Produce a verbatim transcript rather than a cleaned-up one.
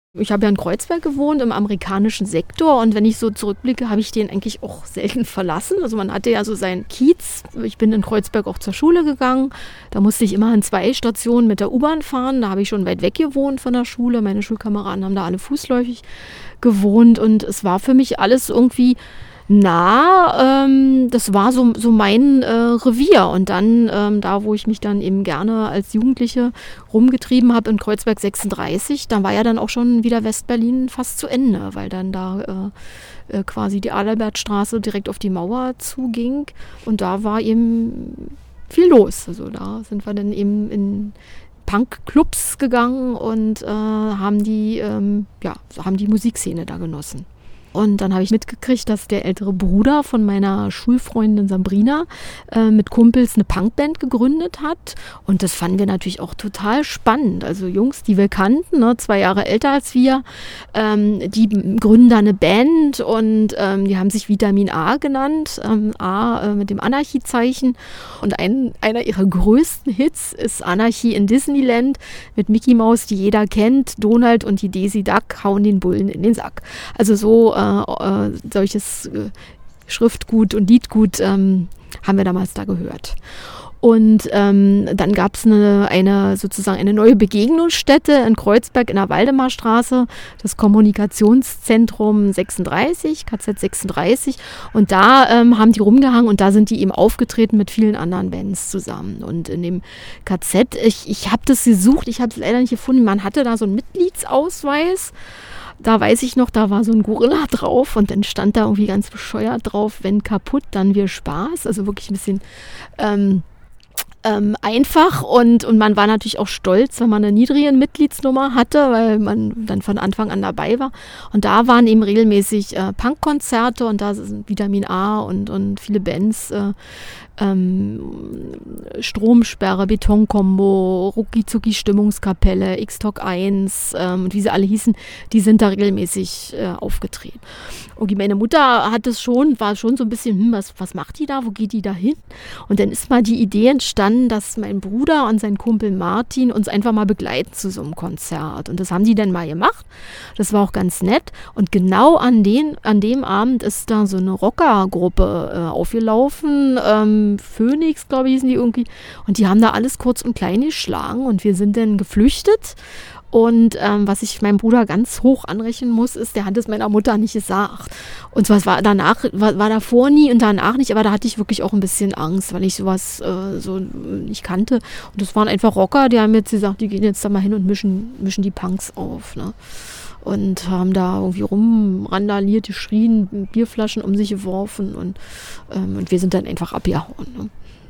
Ich habe ja in Kreuzberg gewohnt, im amerikanischen Sektor, und wenn ich so zurückblicke, habe ich den eigentlich auch selten verlassen. Also man hatte ja so seinen Kiez. Ich bin in Kreuzberg auch zur Schule gegangen. Da musste ich immer in zwei Stationen mit der U-Bahn fahren. Da habe ich schon weit weg gewohnt von der Schule. Meine Schulkameraden haben da alle fußläufig gewohnt und es war für mich alles irgendwie nah. Ähm, das war so, so mein äh, Revier. Und dann, ähm, da wo ich mich dann eben gerne als Jugendliche rumgetrieben habe, in Kreuzberg sechsunddreißig, da war ja dann auch schon wieder Westberlin fast zu Ende, weil dann da äh, äh, quasi die Adalbertstraße direkt auf die Mauer zuging. Und da war eben viel los. Also da sind wir dann eben in Punkclubs gegangen und äh, haben die, ähm, ja, haben die Musikszene da genossen. Und dann habe ich mitgekriegt, dass der ältere Bruder von meiner Schulfreundin Sabrina äh, mit Kumpels eine Punkband gegründet hat. Und das fanden wir natürlich auch total spannend. Also Jungs, die wir kannten, ne, zwei Jahre älter als wir, ähm, die gründen da eine Band und ähm, die haben sich Vitamin A genannt, ähm, A äh, mit dem Anarchie-Zeichen. Und ein, einer ihrer größten Hits ist Anarchie in Disneyland mit Mickey Mouse, die jeder kennt. Donald und die Daisy Duck hauen den Bullen in den Sack. Also so Äh, solches äh, Schriftgut und Liedgut ähm, haben wir damals da gehört. Und ähm, dann gab es eine, eine sozusagen eine neue Begegnungsstätte in Kreuzberg in der Waldemarstraße, das Kommunikationszentrum sechsunddreißig, K Z sechsunddreißig. Und da ähm, haben die rumgehangen und da sind die eben aufgetreten mit vielen anderen Bands zusammen. Und in dem K Z, ich, ich habe das gesucht, ich habe es leider nicht gefunden, man hatte da so einen Mitgliedsausweis. Da weiß ich noch, da war so ein Gorilla drauf und dann stand da irgendwie ganz bescheuert drauf, wenn kaputt, dann wir Spaß. Also wirklich ein bisschen ähm, ähm, einfach und, und man war natürlich auch stolz, wenn man eine niedrige Mitgliedsnummer hatte, weil man dann von Anfang an dabei war. Und da waren eben regelmäßig äh, Punkkonzerte und da sind Vitamin A und, und viele Bands, äh, ähm, Stromsperre, Betonkombo, Rucki-Zucki Stimmungskapelle, X-Talk eins ähm, und wie sie alle hießen, die sind da regelmäßig äh, aufgetreten. Und meine Mutter hat es schon, war schon so ein bisschen, hm, was, was macht die da, wo geht die da hin? Und dann ist mal die Idee entstanden, dass mein Bruder und sein Kumpel Martin uns einfach mal begleiten zu so einem Konzert. Und das haben die dann mal gemacht. Das war auch ganz nett. Und genau an, den, an dem Abend ist da so eine Rockergruppe äh, aufgelaufen, ähm, Phoenix, glaube ich, hießen die irgendwie. Und die haben da alles kurz und klein geschlagen und wir sind dann geflüchtet. Und ähm, was ich meinem Bruder ganz hoch anrechnen muss, ist, der hat es meiner Mutter nicht gesagt. Und zwar war danach, war, war davor nie und danach nicht, aber da hatte ich wirklich auch ein bisschen Angst, weil ich sowas äh, so nicht kannte. Und das waren einfach Rocker, die haben jetzt gesagt, die gehen jetzt da mal hin und mischen, mischen die Punks auf, ne? Und haben da irgendwie rumrandaliert, geschrien, Bierflaschen um sich geworfen und, ähm, und wir sind dann einfach abgehauen, ne?